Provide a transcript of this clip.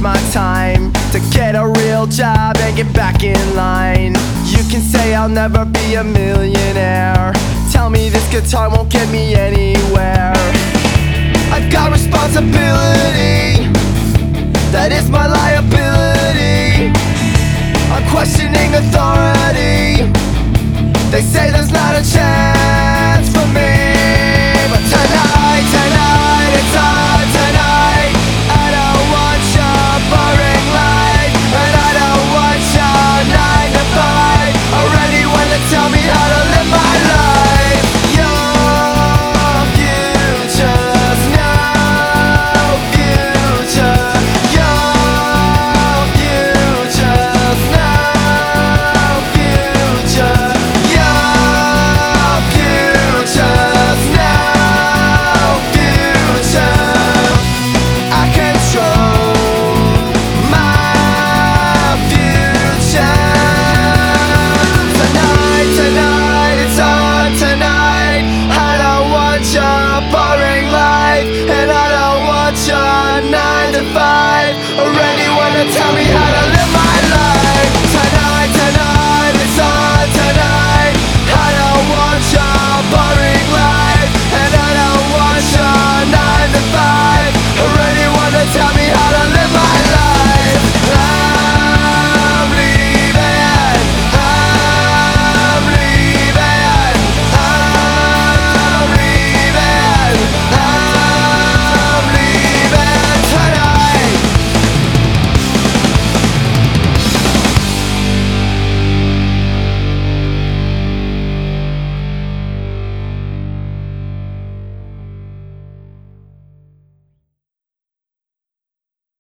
my time to get a real job and get back in line. You can say I'll never be a millionaire, tell me this guitar won't get me anywhere. I've got responsibility, that is my liability. I'm questioning authority, they say there's not a chance for me. But tonight, it's on tonight. I don't want your boring life, and I don't want your 9 to 5 or anyone to tell me how to live my life. Your future's no future. Your future's no future. Your future's no future. I control my future. Tonight, it's on tonight. I don't want your boring life, and I don't want your 9 to 5 or anyone to tell me how to live my life.